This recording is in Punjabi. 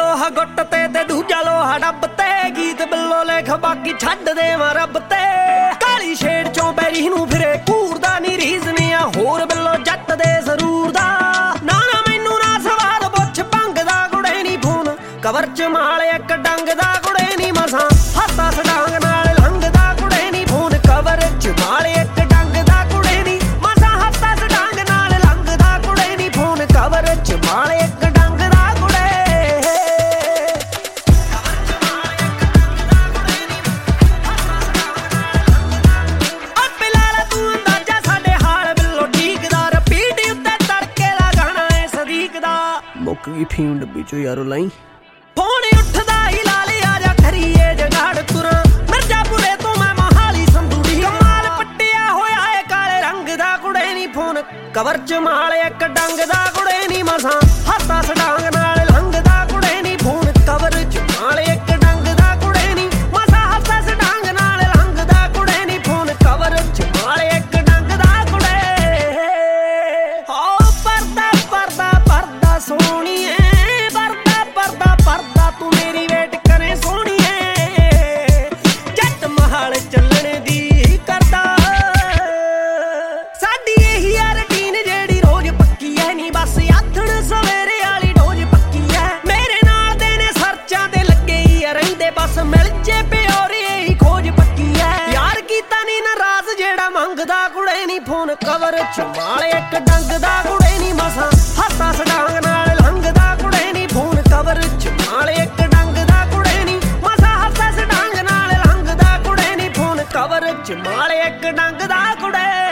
ਲੋਹਾ ਗੁੱਟ ਤੇ ਦੂਜਾ ਲੋਹਾ ਡੱਬ ਤੇ ਗੀਤ ਬਿੱਲੋ ਲਿਖ ਬਾਕੀ ਛੱਡ ਦੇਵਾਂ ਰੱਬ ਤੇ ਕਾਲੀ ਛੇੜ ਚੋਂ ਬੈਰੀ ਨੂੰ ਫਿਰੇ ਘੂਰਦਾ ਨੀ ਰੀਜ਼ਨ ਆ ਹੋਰ ਬਿੱਲੋ ਜੱਟ ਦੇ ਜ਼ਰੂਰ ਦਾ ਨਾ ਮੈਨੂੰ ਨਾ ਸਵਾਦ ਪੁੱਛ ਭੰਗ ਦਾ ਕੁੜੇ ਨੀ ਫੋਨ ਕਵਰ ਚ ਮਾਲ ਇੱਕ ਡੰਗ ਦਾ ਕੁੜੇ ਨੀ ਮਸਾਂ ਹੱਥਾਂ ਸਡਾਂਗ ਨਾਲ ਲੰਘਦਾ ਕੁੜੇ ਨੀ ਫੋਨ ਕਵਰ ਚ ਮਾਲ ਇੱਕ ਡੰਗ ਦਾ ਕੁੜੇ ਨੀ ਮਸਾਂ ਹੱਥਾਂ ਸਡਾਂਗ ਨਾਲ ਲੰਘਦਾ ਕੁੜੇ ਨੀ ਫੋਨ ਕਵਰ ਚ ਮਾਲ ਇੱਕ ਡੰਗ ਦਾ ਕੁੜੇ ਆਪੇ ਲਾਲਾ ਤੂੰ ਅੰਦਾਜ਼ਾ ਸਾਡੇ ਹਾਲ ਬਿੱਲੋ ਢੀਕਦਾ ਰਪੀਟ ਉੱਤੇ ਤੜਕੇ ਦਾ ਗਾਣਾ ਏ ਸਦੀਕ ਦਾ ਮੁੱਕ ਗਈ ਫੀਮ ਡੱਬੀ ਚੋਂ ਯਾਰੋ ਲਾਈ ਫੋਨ ਉੱਠਦਾ ਹੀ ਲਾ ਲਿਆ ਜਾ ਕਰੀਏ ਜਗਾੜ ਤੁਰਾਂ ਮਿਰਜ਼ਾਪੁਰੇ ਤੋਂ ਮੈਂ ਮਹਾਲੀ ਸੰਧੂੜੀ ਕਮਾਲ ਪੱਟਿਆ ਹੋਇਆ ਏ ਕਾਲੇ ਰੰਗ ਦਾ ਕੁੜੇ ਨੀ ਫੋਨ ਕਵਰ ਚ ਮਾਲ ਇੱਕ ਡੰਗ ਦਾ ਕੁੜੇ ਨੀ ਮਸਾਂ ਹੱਥਾਂ ਸਡਾਂਗ ਨਾਲ ਲੰਘਦਾ ਕੁੜੇ ਨੀ ਫੋਨ ਕਵਰ ਚ ਮਾਲ ਇੱਕ ਡੰਗ ਦਾ ਕੁੜੇ ਨੀ ਮਸਾਂ ਹੱਥਾਂ ਸਡਾਂਗ ਨਾਲ ਲੰਘਦਾ ਕੁੜੇ ਨੀ ਫੋਨ ਕਵਰ ਚ ਮਾਲ ਇੱਕ ਡੰਗ ਦਾ ਕੁੜੇ ਹੋ ਪਰਦਾ ਪਰਦਾ ਪਰਦਾ ਸੋਹਣੀਏ ਪਰਦਾ ਤੂੰ ਮੇਰੀ ਵੇਟ ਕਰੇ ਸੋਹਣੀਏ ਜੱਟ ਮਹਾਲ ਚੱਲਣ ਦੀ ਕਰਦਾ ਸਾਡੀ ਇਹੀ ਆ ਰੁਟੀਨ ਜਿਹੜੀ ਰੋਜ਼ ਪੱਕੀ ਐ ਨੀ ਬਸ ਆਥਣ ਸਵੇਰੇ ਵਾਲੀ ਡੋਜ਼ ਪੱਕੀ ਐ ਮੇਰੇ ਨਾਲ ਦੇ ਨੇ ਸਰਚਾਂ ਤੇ ਲੱਗੇ ਹੀ ਰਹਿੰਦੇ ਬਸ ਮਿਲ ਜੇ ਪਿਓਰੇ ਇਹੀ ਖੋਜ ਪੱਕੀ ਐ ਯਾਰ ਕੀਤਾ ਨੀ ਨਾਰਾਜ਼ ਜਿਹੜਾ ਮੰਗਦਾ ਕੁੜੇ ਨੀ ਫੋਨ ਕਵਰ ਚ ਮਾਲ ਇੱਕ ਡੰਗ ਦਾ ਕੁੜੇ ਨੀ ਮਸਾਂ ਹੱਥਾਂ ਸਡਾਂਗ ਨਾਲ ਲੰਘਦਾ ਕੁੜੇ ਨੀ ਫੋਨ ਕਵਰ ਚ ਮਾਲ ਇੱਕ ਡੰਗ ਦਾ ਕੁੜੇ ਨੀ ਮਸਾਂ ਹੱਥਾਂ ਸਡਾਂਗ ਨਾਲ ਲੰਘਦਾ ਕੁੜੇ ਨੀ ਫੋਨ ਕਵਰ ਚ ਮਾਲ ਇੱਕ ਡੰਗ ਦਾ ਕੁੜੇ